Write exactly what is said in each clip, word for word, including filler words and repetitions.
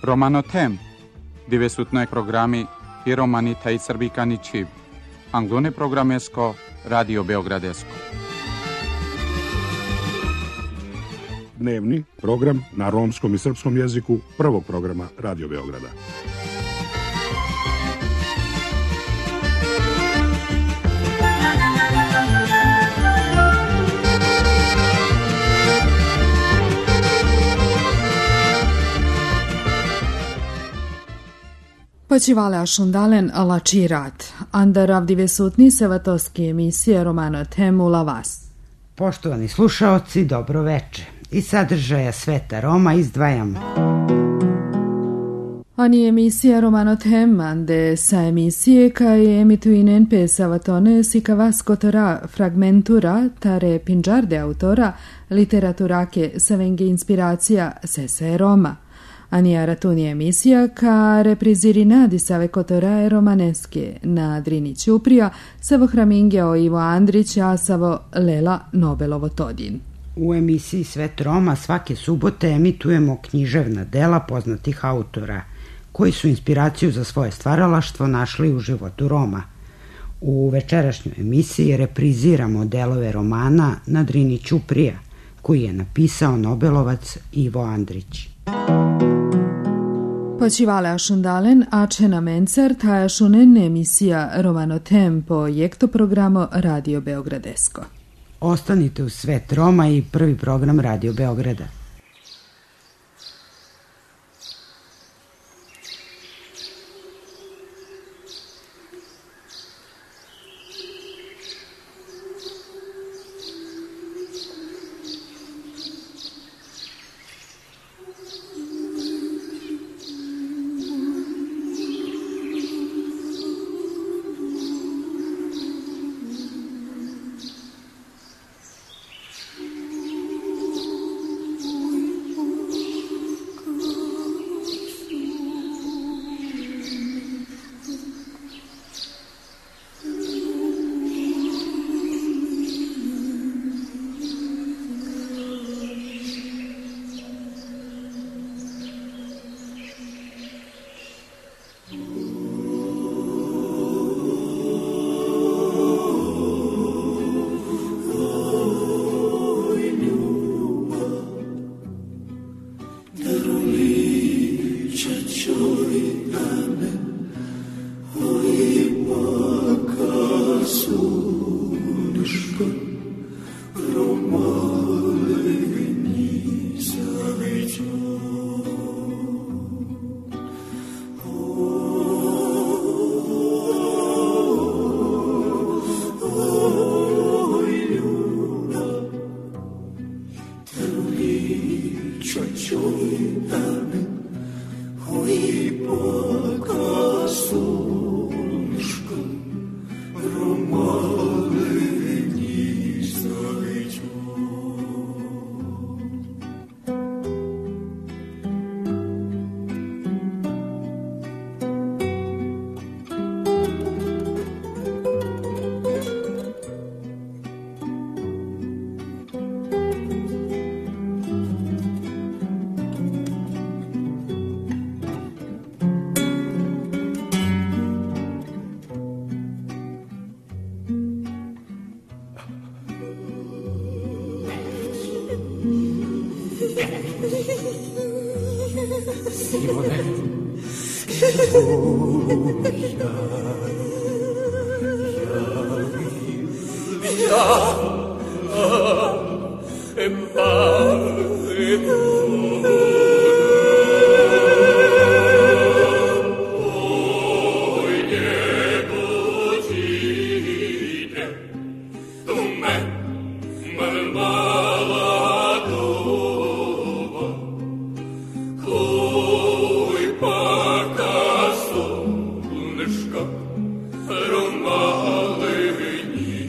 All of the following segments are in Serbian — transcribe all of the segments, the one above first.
Романотем, девесутној програми и романи тај србикани чив, англоне програмеско, Радио Београдеско. Дневни програм на ромском и српском јазику првог програма Радио Београда. Почивале ашундален лачи рад. Андарав divesutni sevatoski emisije Romanothem u Lavas. Poštovani slušaoci, dobro veče. Iz sadržaja Sveta Roma izdvajamo. Ani emisija Romanothem, ande sa emisije kaj emituinen pe savatone sikavaskotora fragmentura tare pinđarde autora literaturake savenge inspiracija sese Roma. Anija ratuni emisija ka reprizirina di save kotorae romaneske na Drini Ćuprija, savo hramingeo Ivo Andrić, a savo Lela Nobelovo Todin. U emisiji Svet Roma svake subote emitujemo književna dela poznatih autora, koji su inspiraciju za svoje stvaralaštvo našli u životu Roma. U večerašnjoj emisiji repriziramo delove romana Na Drini Ćuprija, koji je napisao Nobelovac Ivo Andrić. Počivale ašundalen, a čena mencer taja šunen emisija Romanothem po jekto programo Radio Beogradesko. Ostanite u Svet Roma i prvi program Radio Beograda.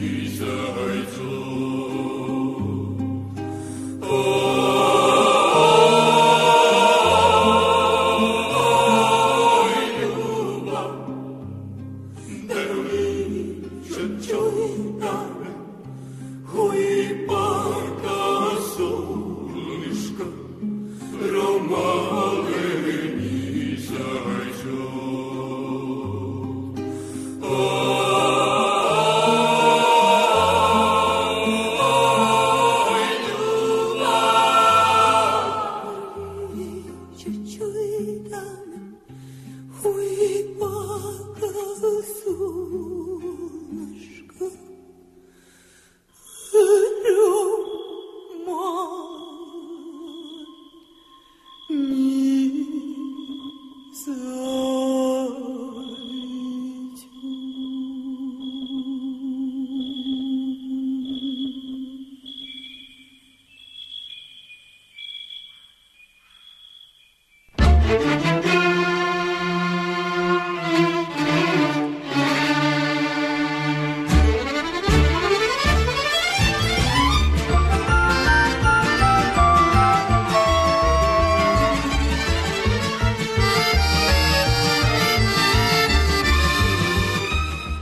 Oh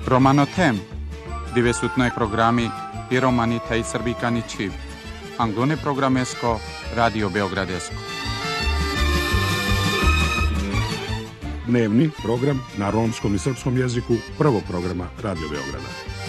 Romanotem, dove su noi programi i romani taj srbikani čiv. Anglone programesko, Radio Beogradesko. Dnevni program na romskom i srpskom jeziku prvog programa Radio Beograda.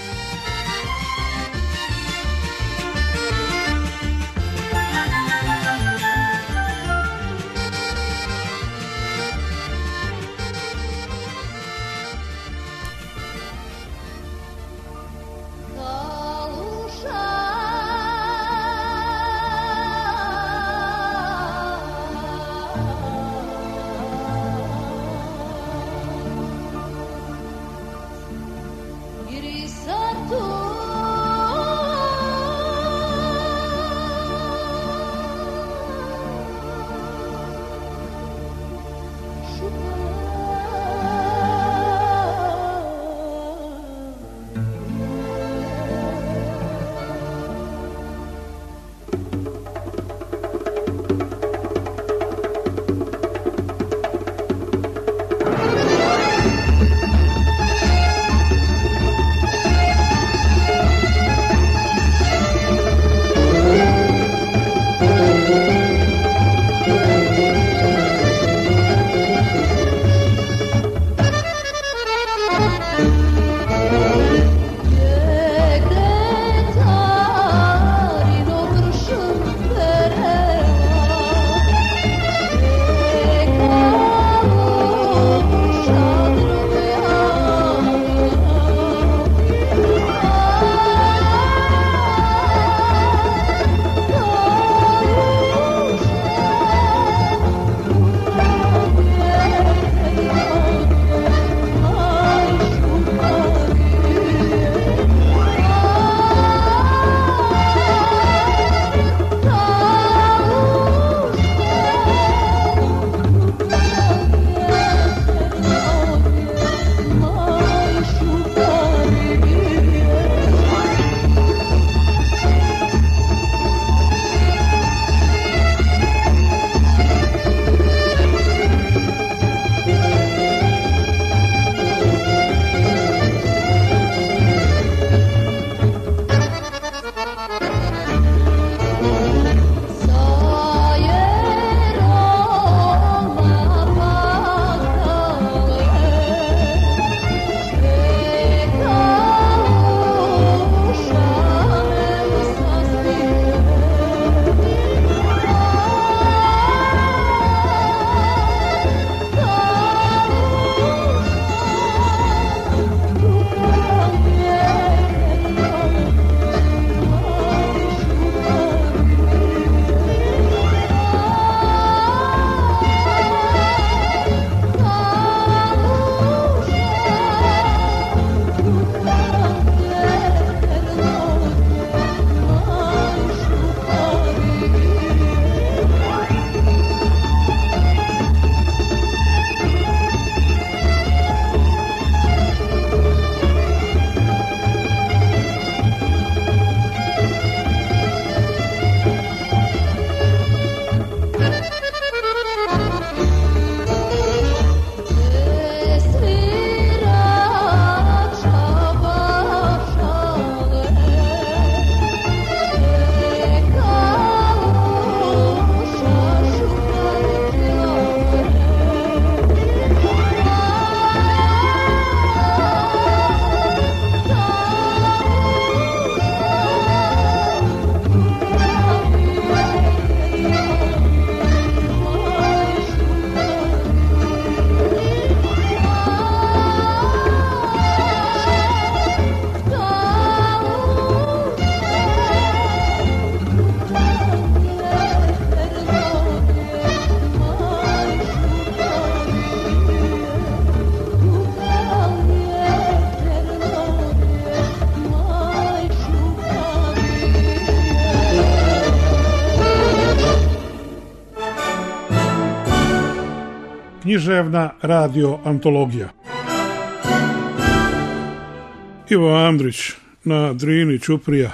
književna radio antologija. Ivo Andrić na Drini Ćuprija.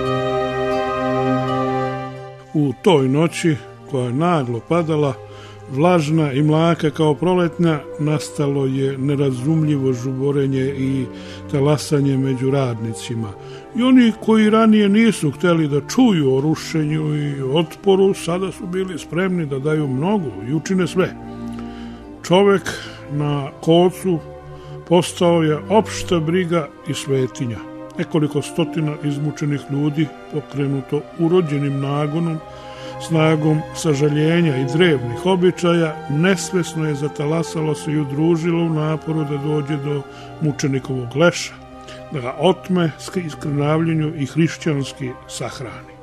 U toj noći koja je naglo padala, vlažna i mlaka kao proletnja, nastalo je nerazumljivo žuborenje i talasanje među radnicima. I oni koji ranije nisu hteli da čuju o rušenju i otporu, sada su bili spremni da daju mnogo i učine sve. Čovek na kolcu postao je opšta briga i svetinja. Nekoliko stotina izmučenih ljudi, pokrenuto urođenim nagonom, snagom sažaljenja i drevnih običaja, nesvesno je zatalasalo se i udružilo u naporu da dođe do mučenikovog leša, da ga otme iskrnavljenju i hrišćanski sahrani.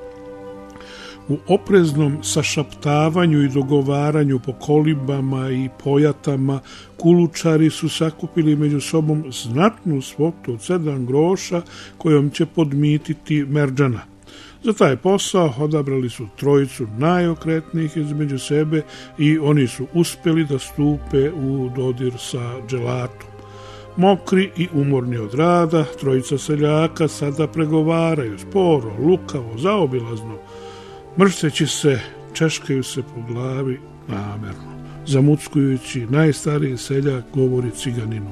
U opreznom sašaptavanju i dogovaranju po kolibama i pojatama kulučari su sakupili među sobom znatnu svotu od sedam groša kojom će podmititi Merdžana. Za taj posao odabrali su trojicu najokretnijih između sebe i oni su uspjeli da stupe u dodir sa dželatom. Mokri i umorni od rada, trojica seljaka sada pregovaraju sporo, lukavo, zaobilazno. Mršteći se, češkaju se po glavi namerno. Zamuckujući, najstariji seljak govori ciganinu: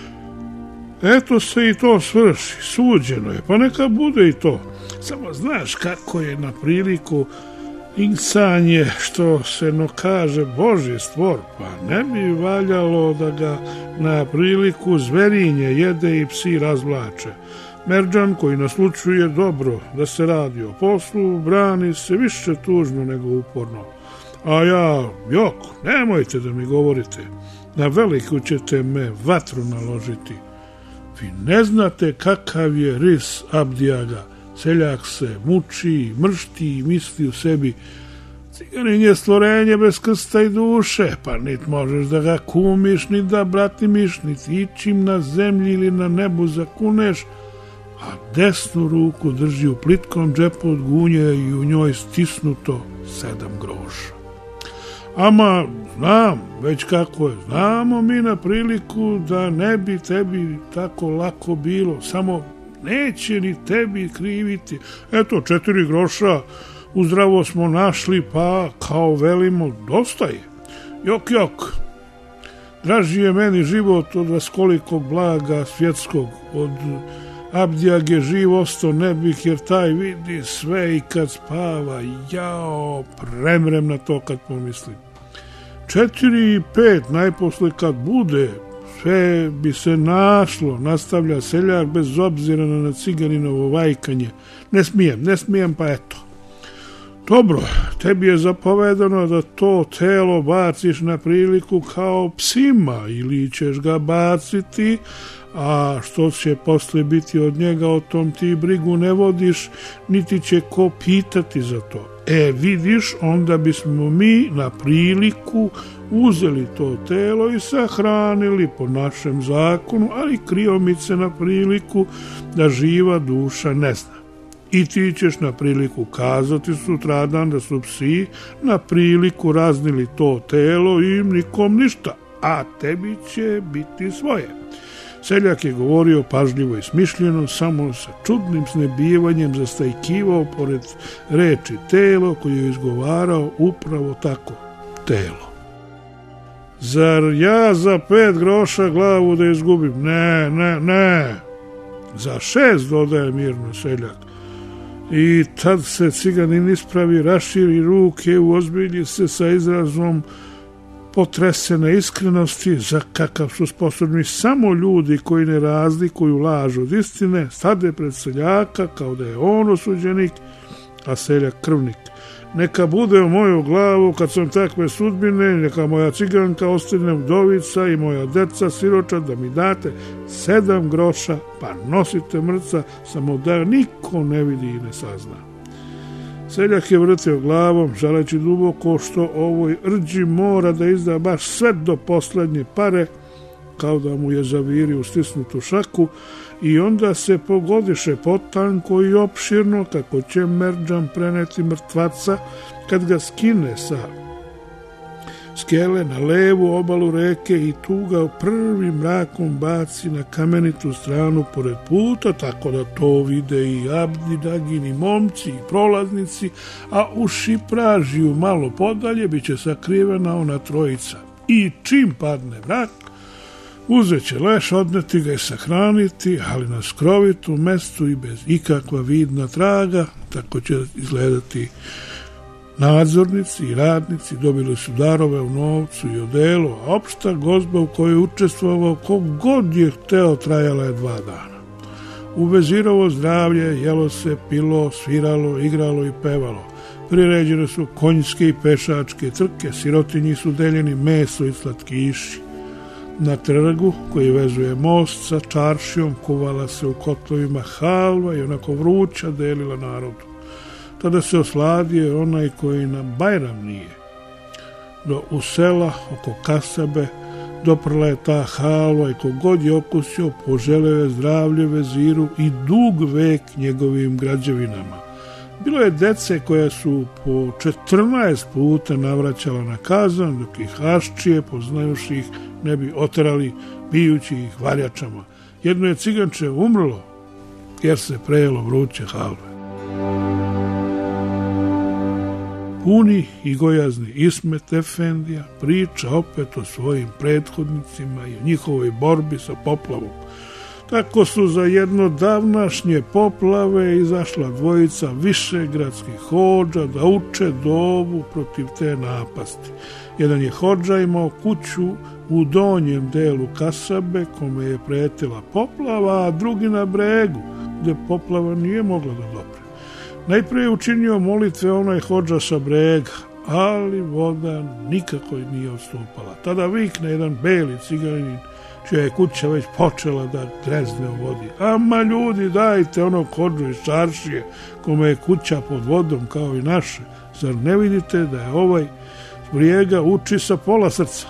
eto se i to svrši, suđeno je, pa neka bude i to. Samo znaš kako je na priliku insan je, što se no kaže, Božji stvor, pa ne bi valjalo da ga na priliku zverinje jede i psi razvlače. Merdžan, koji naslučuje dobro da se radi o poslu, brani se više tužno nego uporno. A ja, jok, nemojte da mi govorite, na veliku ćete me vatru naložiti. Vi ne znate kakav je ris Abdijaga. Seljak se muči, mršti i misli u sebi: ciganin je stvorenje bez krsta i duše, pa nit možeš da ga kumiš, ni da bratimiš, niti ičim na zemlji ili na nebu zakuneš, a desnu ruku drži u plitkom džepu od gunje i u njoj stisnuto sedam groša. Ama, znam, već kako je, znamo mi na priliku da ne bi tebi tako lako bilo, samo neće ni tebi kriviti. Eto, četiri groša uzdravo smo našli, pa kao velimo, dosta je. Jok, jok, draži je meni život od vaskolikog blaga svjetskog, od Abdijage živ osto ne bih, jer taj vidi sve i kad spava. Jao, premrem na to kad pomislim. Četiri i pet, najposle kad bude, sve bi se našlo, nastavlja seljak bez obzira na ciganinovo vajkanje. Ne smijem, ne smijem, pa eto. Dobro, tebi je zapovedano da to telo baciš na priliku kao psima, ili ćeš ga baciti, a što će posle biti od njega, o tom ti brigu ne vodiš, niti će ko pitati za to. E, vidiš, onda bismo mi na priliku uzeli to telo i sahranili po našem zakonu, ali kriomice na priliku da živa duša ne zna. I ti ćeš na priliku kazati sutradan da su psi na priliku raznili to telo i nikom ništa, a tebi će biti svoje. Seljak je govorio pažljivo i smišljeno, samo sa čudnim snebivanjem zastajkivao pored reči telo, koju je izgovarao upravo tako, telo. Zar ja za pet groša glavu da izgubim? Ne, ne, ne. Za šest, dodaje mirno seljak. I tad se ciganin ispravi, raširi ruke, uozbilji se sa izrazom potresene iskrenosti, za kakav su sposobni samo ljudi koji ne razlikuju laž od istine, stade pred seljaka kao da je on osuđenik, a seljak krvnik. Neka bude u moju glavu kad sam takve sudbine, neka moja ciganka ostane vdovica i moja deca siroča, da mi date sedam groša, pa nosite mrca, samo da niko ne vidi i ne sazna. Seljak je vrtio glavom, žaleći duboko što ovoj rđi mora da izda baš sve do poslednje pare, kao da mu je zavirio u stisnutu šaku, i onda se pogodiše potanko i opširno kako će Merdžan preneti mrtvaca kad ga skine sa skele na levu obalu reke i tu ga prvim mrakom baci na kamenitu stranu pored puta, tako da to vide i Abdi Dagini momci i prolaznici, a u šipražiju malo podalje bit će sakrivena ona trojica. I čim padne mrak, uzet će leš, odneti ga i sahraniti, ali na skrovitu mestu i bez ikakva vidna traga, tako će izgledati nadzornici i radnici. Dobili su darove u novcu i odelu, a opšta gozba u kojoj je učestvovao kogod je hteo trajala je dva dana. U vezirovo zdravlje jelo se, pilo, sviralo, igralo i pevalo. Priređene su konjske i pešačke trke, sirotinji su deljeni meso i slatkiši. Na trgu koji vezuje most sa čaršijom kuvala se u kotlovima halva i onako vruća delila narodu. Tada se osladio onaj koji nam Bajram nije. Do u sela oko kasabe doprla je ta halva i kogod je okusio poželeo je zdravlje veziru i dug vek njegovim građevinama. Bilo je dece koja su po četrnaest puta navraćala na kazan, dok ih haščije, poznajuši ih, ne bi oterali, bijući ih varjačama. Jedno je ciganče umrlo, jer se prejelo vruće halve. Puni i gojazni Ismet Efendija priča opet o svojim prethodnicima i o njihovoj borbi sa poplavom. Tako su za jedno davnašnje poplave izašla dvojica višegradskih hodža da uče dovu protiv te napasti. Jedan je hodža imao kuću u donjem delu kasabe kome je pretila poplava, a drugi na bregu gde poplava nije mogla da dopre. Najprije je učinio molitve onaj hodža sa brega, ali voda nikako nije odstupala. Tada vikne jedan beli ciganin, čija je kuća već počela da trezne u vodi. Ama ljudi, dajte onog hodžu iz čaršije, kome je kuća pod vodom kao i naše. Zar ne vidite da je ovaj brijega uči sa pola srca?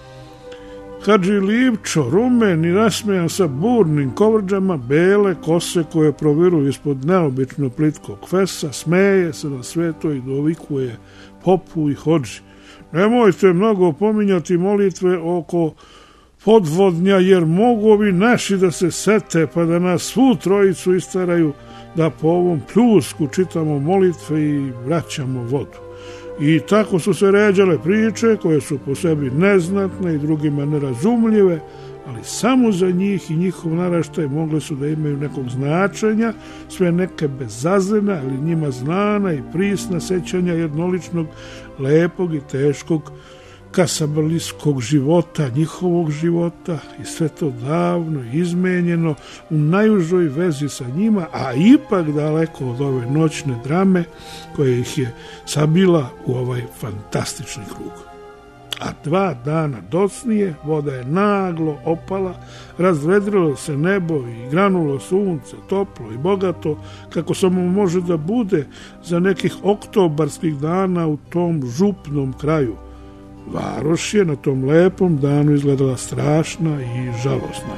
Hadži Livčo, rumen i nasmejan sa burnim kovrđama, bele kose koje proviruju ispod neobično plitkog fesa, smeje se na sve to i dovikuje popu i hodži. Nemojte mnogo pominjati molitve oko podvodnja, jer mogu ovi naši da se sete pa da nas svu trojicu istaraju da po ovom pljusku čitamo molitve i vraćamo vodu. I tako su se ređale priče koje su po sebi neznatne i drugima nerazumljive, ali samo za njih i njihov naraštaj mogle su da imaju nekog značenja, sve neke bezazlena, ali njima znana i prisna sećanja jednoličnog, lepog i teškog kasabalijskog života, njihovog života, i sve to davno izmenjeno u najužoj vezi sa njima, a ipak daleko od ove noćne drame koja ih je sabila u ovaj fantastični krug. A dva dana docnije voda je naglo opala, razvedrilo se nebo i granulo sunce, toplo i bogato, kako samo može da bude za nekih oktobarskih dana u tom župnom kraju. Varoš je na tom lepom danu izgledala strašna i žalosna.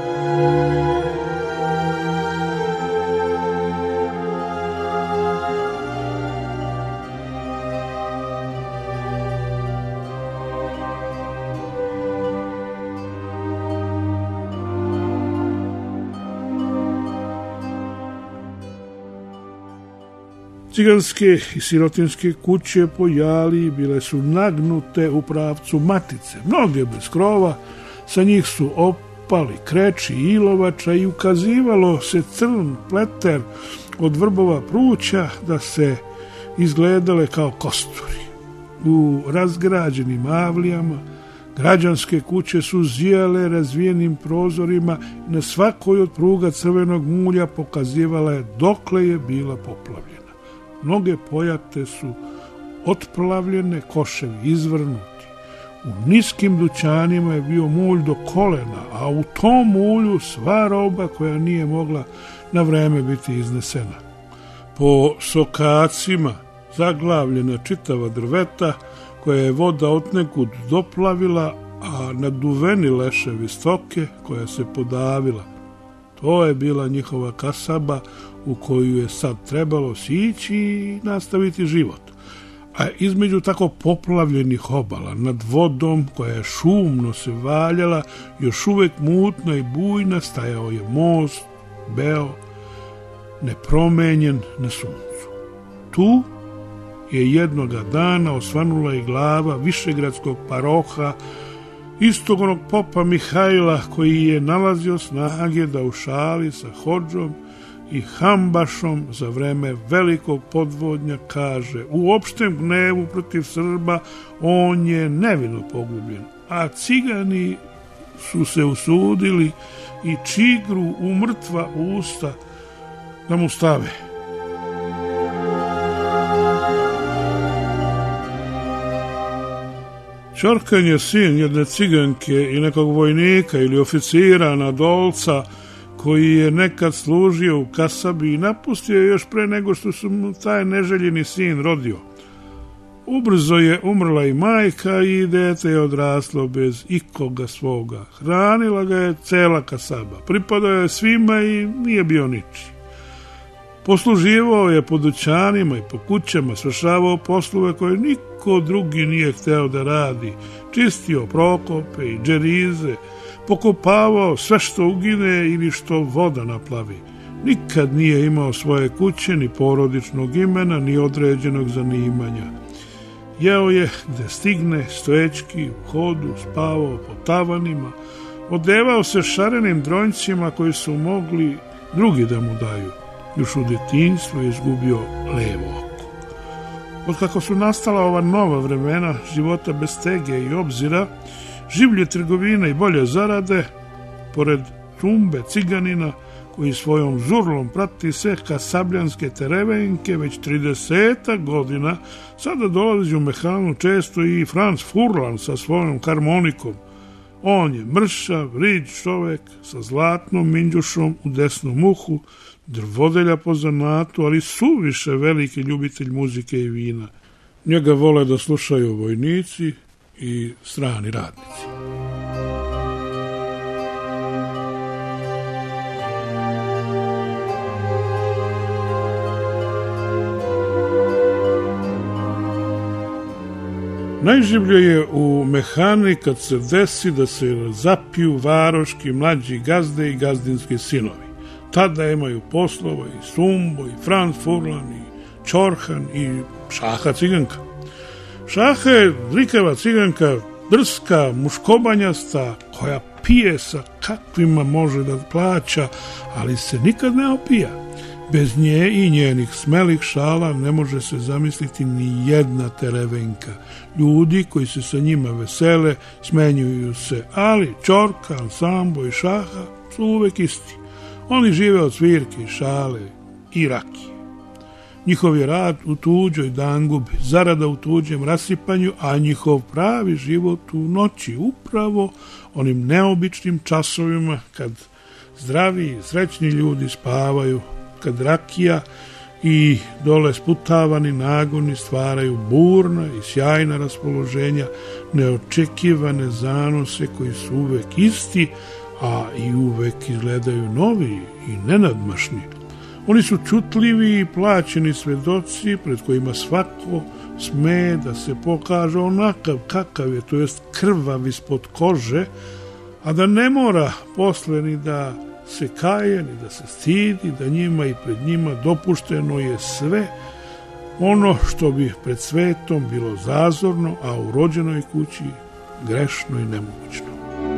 Ciganske i sirotinske kuće po Jali bile su nagnute u pravcu Matice, mnoge bez krova, sa njih su opali kreči i ilovača i ukazivalo se crn pleter od vrbova pruća da se izgledale kao kosturi. U razgrađenim avlijama građanske kuće su zijale razvijenim prozorima i na svakoj od pruga crvenog mulja pokazivala je dokle je bila poplavljena. Mnoge pojate su otplavljene, koševi izvrnuti. U niskim dućanima je bio mulj do kolena, a u tom mulju sva roba koja nije mogla na vreme biti iznesena. Po sokacima zaglavljena čitava drveta koja je voda otnekud doplavila, a naduveni leševi stoke koja se podavila. To je bila njihova kasaba u koju je sad trebalo sići i nastaviti život. A između tako poplavljenih obala, nad vodom koja je šumno se valjala, još uvek mutna i bujna, stajao je most, beo, nepromenjen na suncu. Tu je jednoga dana osvanula i glava višegradskog paroha, istog onog popa Mihajla koji je nalazio snage da u šali sa hodžom i hambašom za vreme velikog podvodnja kaže: u opštem gnevu protiv Srba on je nevino pogubljen, a cigani su se usudili i čigru u mrtva usta da mu stave. Ćorkan je sin jedne ciganke i nekog vojnika ili oficira nadolca koji je nekad služio u kasabi i napustio još pre nego što su mu taj neželjeni sin rodio. Ubrzo je umrla i majka i dete je odraslo bez ikoga svoga. Hranila ga je cela kasaba, pripadao je svima i nije bio ničiji. Posluživao je po dućanima i po kućama, svršavao poslove koje niko drugi nije hteo da radi, čistio prokope i džerize, pokopavao sve što ugine ili što voda naplavi. Nikad nije imao svoje kuće, ni porodičnog imena, ni određenog zanimanja. Jeo je gde stigne, stojećki, u hodu, spavao po tavanima, odevao se šarenim dronjcima koji su mogli drugi da mu daju. Još u detinjstvu je izgubio levo oko. Od kako su nastala ova nova vremena života bez stege i obzira, življe trgovine i bolje zarade, pored tumbe ciganina koji svojom zurlom prati sve kasabljanske terevenke već trideseta godina, sada dolazi u mehanu često i Franz Furlan sa svojom harmonikom. On je mršav, riđ čovek sa zlatnom minđušom u desnom uhu, drvodelja po zanatu, ali suviše veliki ljubitelj muzike i vina. Njega vole da slušaju vojnici i strani radnici. Najživlje je u mehani kad se desi da se zapiju varoški mlađi gazde i gazdinski sinovi. Tada imaju poslova i Sumbo, i Franz Furlan, i Ćorhan, i Šaha ciganka. Šaha je drikava ciganka, drska, muškobanjasta, koja pije sa kakvima može da plaća, ali se nikad ne opija. Bez nje i njenih smelih šala ne može se zamisliti ni jedna terevenka. Ljudi koji se sa njima vesele smenjuju se, ali Ćorkan, Sambo i Šaha su uvek isti. Oni žive od svirke, šale i rakije. Njihov je rad u tuđoj dangubi, zarada u tuđem rasipanju, a njihov pravi život u noći, upravo onim neobičnim časovima kad zdravi i srećni ljudi spavaju, kad rakija i dole sputavani nagoni stvaraju burna i sjajna raspoloženja, neočekivane zanose koji su uvek isti, a i uvek izgledaju novi i nenadmašni. Oni su čutljivi i plaćeni svedoci pred kojima svako sme da se pokaže onakav kakav je, to jest krvav ispod kože, a da ne mora posle ni da se kaje, ni da se stidi, da njima i pred njima dopušteno je sve ono što bi pred svetom bilo zazorno, a u rođenoj kući grešno i nemogućno.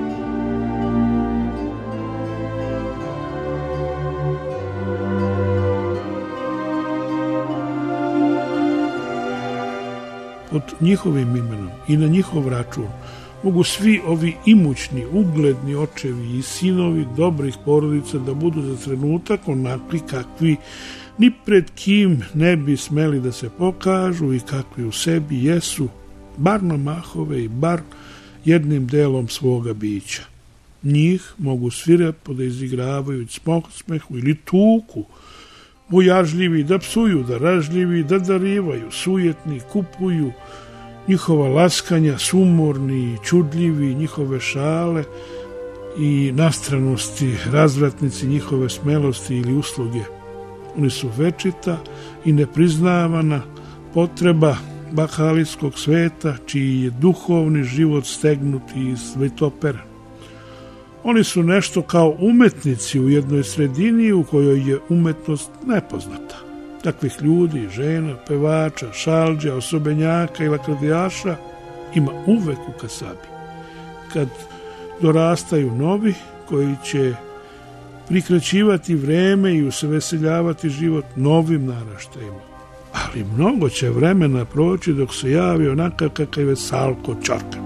Pod njihovim imenom i na njihov račun mogu svi ovi imućni, ugledni očevi i sinovi dobrih porodica da budu za trenutak onakvi kakvi ni pred kim ne bi smeli da se pokažu i kakvi u sebi jesu, bar na mahove i bar jednim delom svoga bića. Njih mogu svirepo da izigravaju smehu ili tuku, bojažljivi da psuju, da ražljivi, da darivaju, sujetni, kupuju, njihova laskanja, sumorni, čudljivi, njihove šale i nastranosti, razvratnici njihove smelosti ili usluge. Oni su večita i nepriznavana potreba bakalijskog sveta, čiji je duhovni život stegnut i svetoperan. Oni su nešto kao umetnici u jednoj sredini u kojoj je umetnost nepoznata. Takvih ljudi, žena, pevača, šalđa, osobenjaka i lakradijaša ima uvek u kasabi. Kad dorastaju novi koji će prikraćivati vreme i usaveseljavati život novim naraštajima. Ali mnogo će vremena proći dok se javi onakav kakav je Salko Ćorka.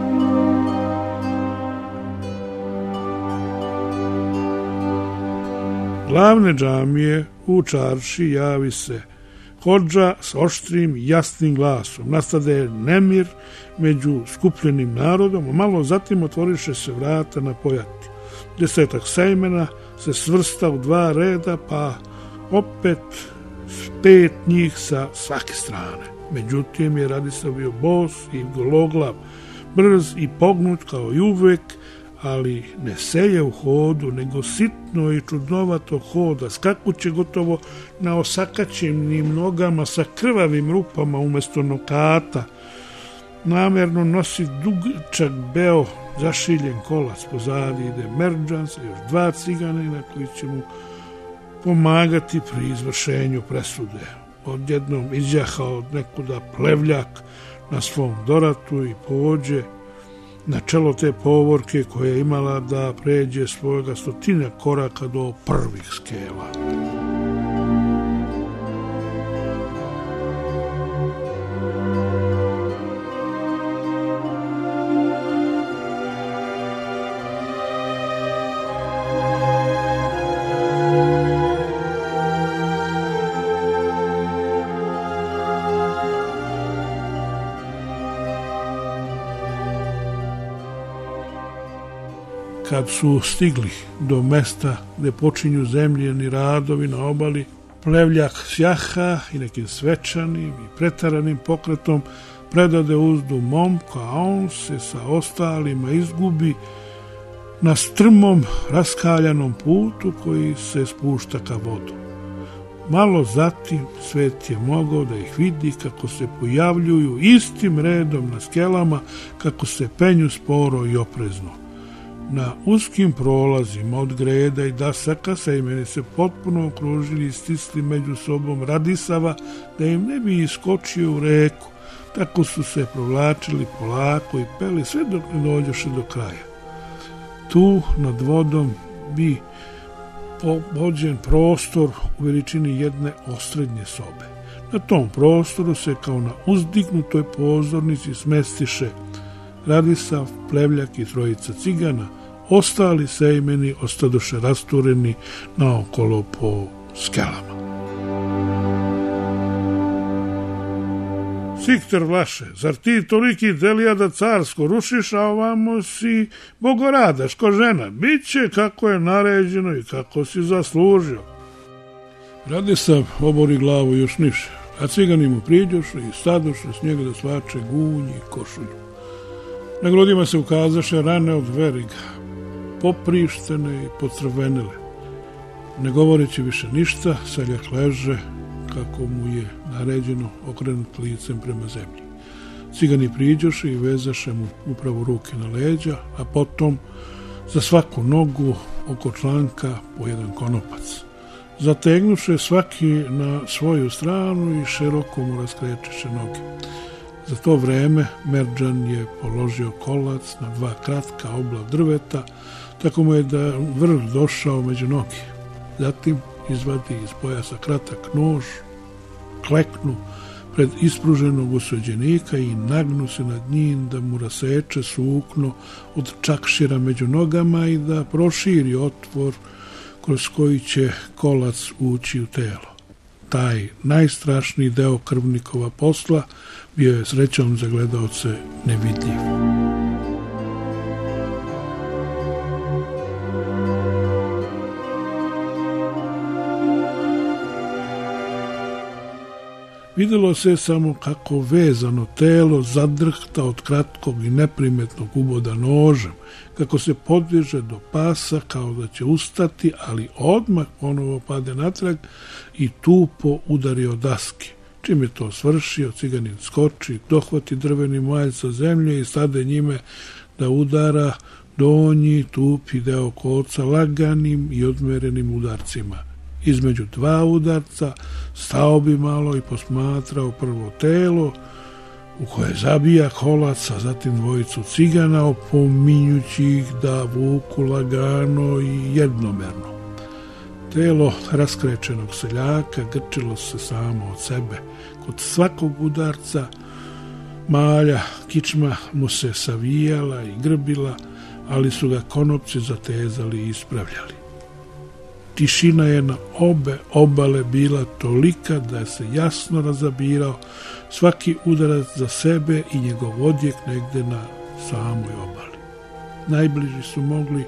Glavne džamije u čarši javi se hodža s oštrim i jasnim glasom. Nastade nemir među skupljenim narodom, a malo zatim otvoriše se vrata na Pojati. Desetak sejmena se svrsta u dva reda, pa opet pet njih sa svake strane. Međutim je Radislav bio bos i gologlav, brz i pognut kao i uvek, ali ne seje u hodu, nego sitno i čudnovato hoda, skakuće gotovo na osakaćenim nogama sa krvavim rupama umesto nokata. Namerno nosi dugačak beo zašiljen kolac, pozadi ide Merdžan sa još dva ciganina koji će mu pomagati pri izvršenju presude. Odjednom izjaha od nekuda plevljak na svom doratu i pođe na čelo te povorke koja je imala da pređe svojega stotina koraka do prvih skela. Kad su stigli do mesta gde počinju zemljeni radovi na obali, plevljak sjaha i nekim svečanim i pretaranim pokretom predade uzdu momku, a on se sa ostalima izgubi na strmom, raskaljanom putu koji se spušta ka vodu. Malo zatim svet je mogao da ih vidi kako se pojavljuju istim redom na skelama, kako se penju sporo i oprezno. Na uskim prolazima od greda i dasaka sejmeni se potpuno okružili i stisli među sobom Radisava da im ne bi iskočio u reku. Tako su se provlačili polako i peli sve dok ne dođoše do kraja. Tu nad vodom bi pođen prostor u veličini jedne osrednje sobe. Na tom prostoru se kao na uzdignutoj pozornici smestiše Radisav, plevljak i trojica cigana. Ostali sejmeni ostadoše rastureni naokolo po skelama. Sikter Vlaše, zar ti toliki Delijada carsko rušiš, a ovamo si bogoradaš ko žena? Biće kako je naređeno i kako si zaslužio. Radisav obori glavu još niše, a cigani mu priđoše i stadoše s njega da svače gunji i košulju. Na grudima se ukazaše rane od veriga, poprištene i pocrvenile. Ne govoreći više ništa, seljak leže kako mu je naređeno, okrenut licem prema zemlji. Cigani priđoše i vezaše mu upravo ruke na leđa, a potom za svaku nogu oko članka po jedan konopac. Zategnuše svaki na svoju stranu i široko mu raskrečiše noge. Za to vreme Merdžan je položio kolac na dva kratka obla drveta, tako mu je da vrh došao među noge. Zatim izvadi iz pojasa kratak nož, kleknu pred ispruženog osuđenika i nagnu se nad njim da mu raseče sukno od čakšira među nogama i da proširi otvor kroz koji će kolac ući u telo. Taj najstrašniji deo krvnikova posla bio je srećom za gledaoce nevidljiv. Videlo se samo kako vezano telo zadrhta od kratkog i neprimetnog uboda nožem, kako se podiže do pasa kao da će ustati, ali odmah ponovo pade natrag i tupo udari o daske, Čim je to svršio, ciganin skoči, dohvati drveni malj sa zemlje i stade njime da udara donji tupi deo kolca laganim i odmerenim udarcima. Između dva udarca stao bi malo i posmatrao prvo telo u koje zabija kolac, a zatim dvojicu cigana, opominjući ih da vuku lagano i jednomerno. Telo raskrečenog seljaka grčilo se samo od sebe. Kod svakog udarca malja kičma mu se savijala i grbila, ali su ga konopci zatezali i ispravljali. Tišina je na obe obale bila tolika da se jasno razabirao svaki udarac za sebe i njegov odjek negde na samoj obali. Najbliži su mogli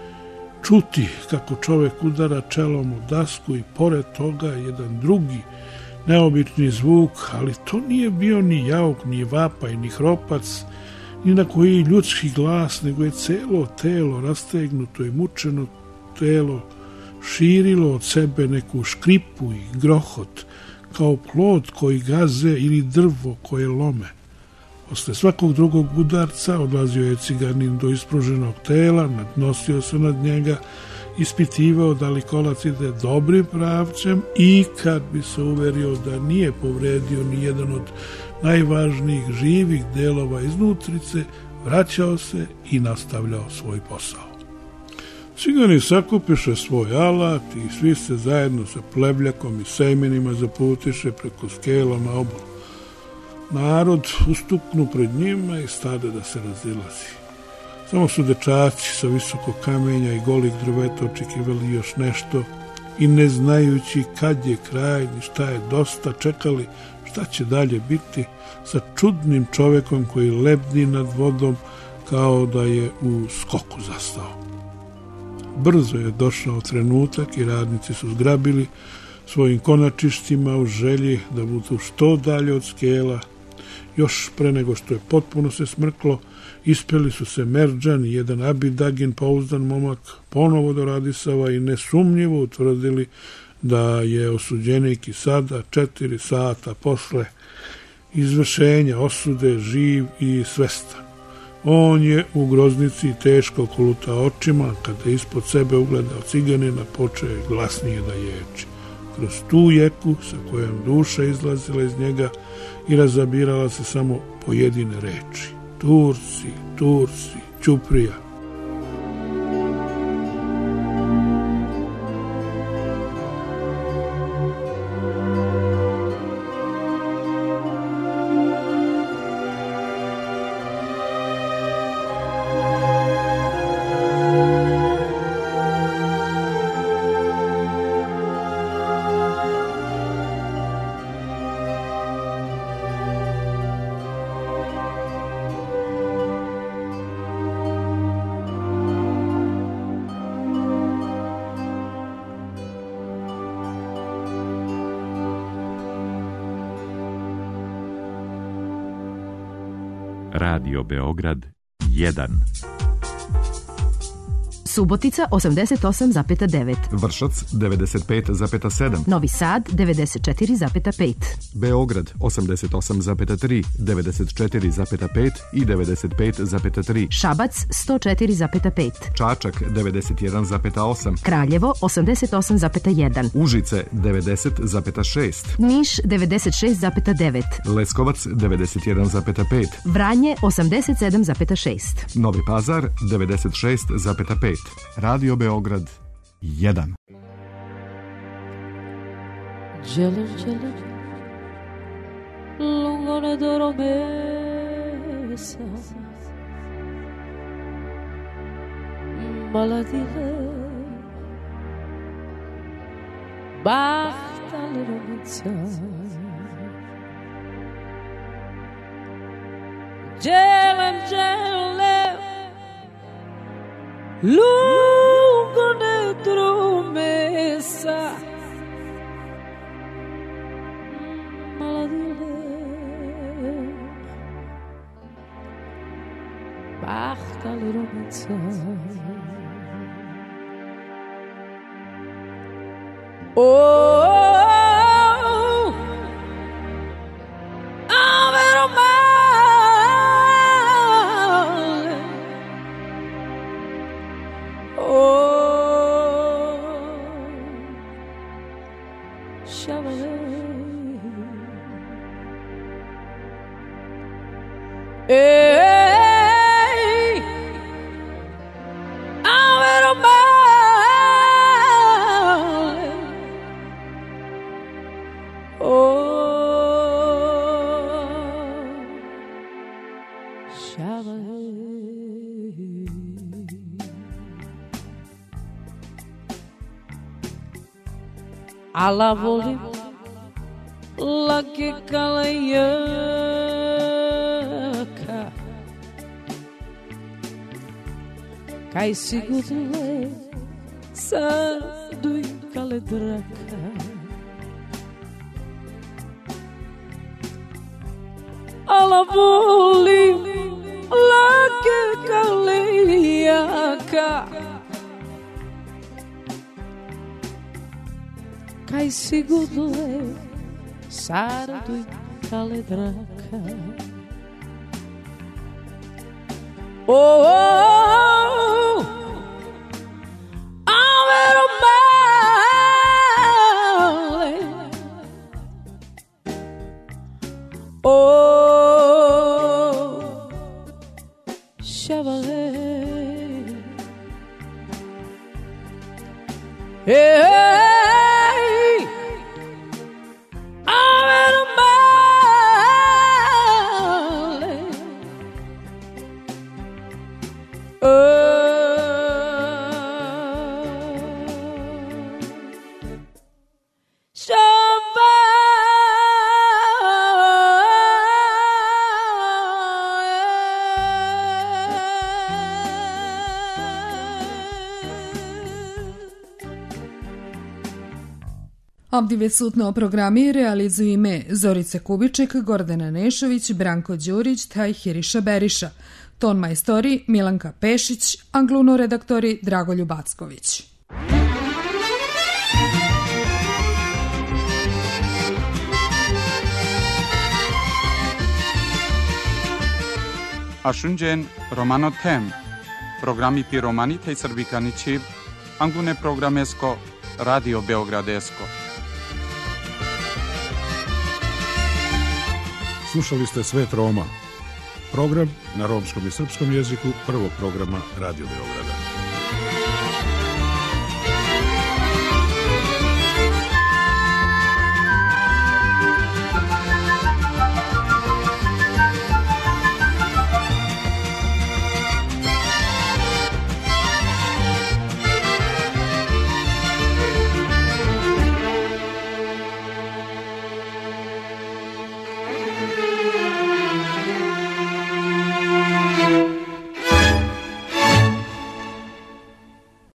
čuti kako čovek udara čelom u dasku i pored toga jedan drugi neobični zvuk, ali to nije bio ni jauk, ni vapaj, ni hropac, ni na koji ljudski glas, nego je celo telo rastegnuto i mučeno telo širilo od sebe neku škripu i grohot, kao plod koji gaze ili drvo koje lome. Posle svakog drugog udarca odlazio je ciganin do ispruženog tela, nadnosio se nad njega, ispitivao da li kolac ide dobrim pravcem i kad bi se uverio da nije povredio ni jedan od najvažnijih živih delova iznutrice, vraćao se i nastavljao svoj posao. Cigani sakupiše svoj alat i svi se zajedno sa plebljakom i sejmenima zaputiše preko skela na obalu. Narod ustuknu pred njima i stade da se razilazi. Samo su dečaci sa visokog kamenja i golih drveta očekivali još nešto i ne znajući kad je kraj ni šta je dosta, čekali šta će dalje biti sa čudnim čovekom koji lebdi nad vodom kao da je u skoku zastao. Brzo je došao trenutak i radnici su zgrabili svojim konačištima u želji da budu što dalje od skela. Još pre nego što je potpuno se smrklo, ispeli su se Merdžan i jedan Abidagin, pouzdan momak, ponovo do Radisava i nesumnjivo utvrdili da je osuđenik i sada četiri sata posle izvršenja osude živ i svestan. On je u groznici teško kolutao očima, kada ispod sebe ugledao ciganina, počeo je glasnije da ječi. Kroz tu jeku sa kojom duša izlazila iz njega i razabirala se samo pojedine reči. Turci, Turci, Ćuprija. Radio Beograd jedan. Subotica osamdeset osam zarez devet. Vršac devedeset pet zarez sedam. Novi Sad devedeset četiri zarez pet. Beograd osamdeset osam zarez tri, devedeset četiri zarez pet i devedeset pet zarez tri. Šabac sto četiri zarez pet. Čačak devedeset jedan zarez osam. Kraljevo osamdeset osam zarez jedan. Užice devedeset zarez šest. Niš devedeset šest zarez devet. Leskovac devedeset jedan zarez pet. Vranje osamdeset sedam zarez šest. Novi Pazar devedeset šest zarez pet. Radio Beograd jedan. Gelo, gelo, lungo ne dormesa, maladile, basta l'eromica. Gelem, gelem, lungo ne dormesa, maladile, basta l'eromica. Oh, Ei, avero male. Oh, Chevalier. Alla voli la che calaiaca cai sigudle sardu in caledraca alla voli la che calaiaca cai sigudle sardu in caledraca. Oh, oh, oh, avero male. Oh, Chevalier. Hey, avero male. Oh, Obdivesutno programi realizuju ime Zorice Kubiček, Gordana Nešović, Branko Đurić, taj Hiriša Beriša. Ton majstori Milanka Pešić, angluno redaktori Dragoljub Acković. Ashunjen Romano Tem, programi pi romanite i srbikanići, angune programesko, Radio Beogradesko. Slušali ste Svet Roma, program na romskom i srpskom jeziku prvog programa Radio Beograda.